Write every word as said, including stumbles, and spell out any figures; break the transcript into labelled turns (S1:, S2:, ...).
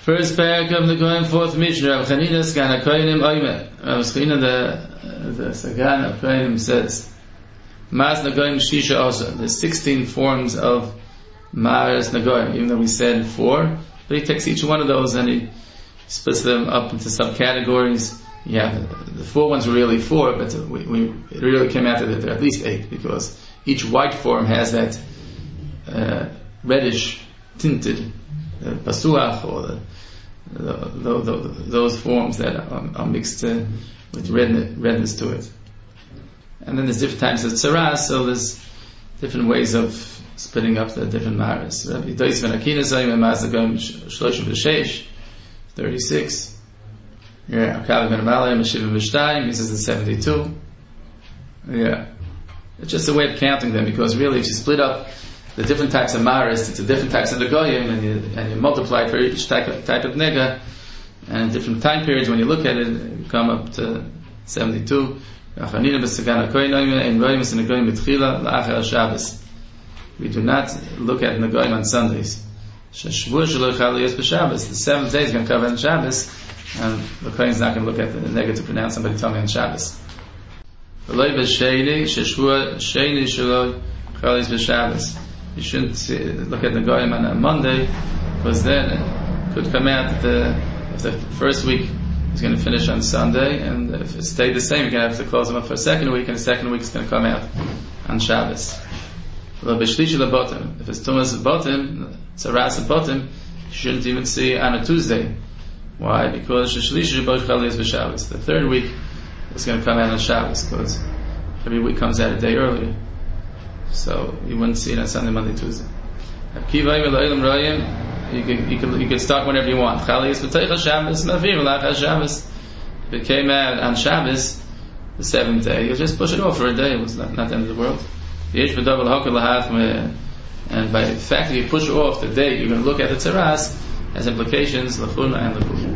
S1: First parak of the Goyim, fourth Mishnah. Rav Chanina Sagan HaKoyanim Oime. Rav Chanina, the the Sagan HaKoyanim says, Mas Nagoyim Shisha also. There's sixteen forms of Maras Nagoyim, even though we said four. But he takes each one of those and he splits them up into subcategories. Yeah, the four ones were really four, but we, we it really came out that there are at least eight, because each white form has that uh, reddish tinted uh, pasuach, or the, the, the, the, those forms that are, are mixed uh, with redness, redness to it. And then there's different types of tzaras, so there's different ways of splitting up the different maras. thirty-six. Yeah, Akav ben Amalim, Shiva V'Shtayim, he says it's seventy-two. Yeah. It's just a way of counting them, because really if you split up the different types of maras into different types of negoyim, and you, and you multiply for each type of, type of nega, and in different time periods when you look at it, you come up to seventy-two. We do not look at negoyim on Sundays. The seventh day is going to cover on Shabbos, and the Kohen is not going to look at the nega to pronounce somebody tell me on Shabbos. You shouldn't look at the Goyim on a Monday, because then it could come out that the, if the first week is going to finish on Sunday, and if it stayed the same, you're going to have to close them up for a second week, and the second week is going to come out on Shabbos. If it's Tumas Botim, it's a Ras Botim, you shouldn't even see on a Tuesday. Why? Because the third week is going to come out on Shabbos, because every week comes out a day earlier. So you wouldn't see it on Sunday, Monday, Tuesday. You could, you could, you could start whenever you want. If it came out on Shabbos, the seventh day, you just push it off for a day. It was not, not the end of the world. And by the fact that you push off the day you're going to look at the tzaras, has implications, l'chuna and l'chuna.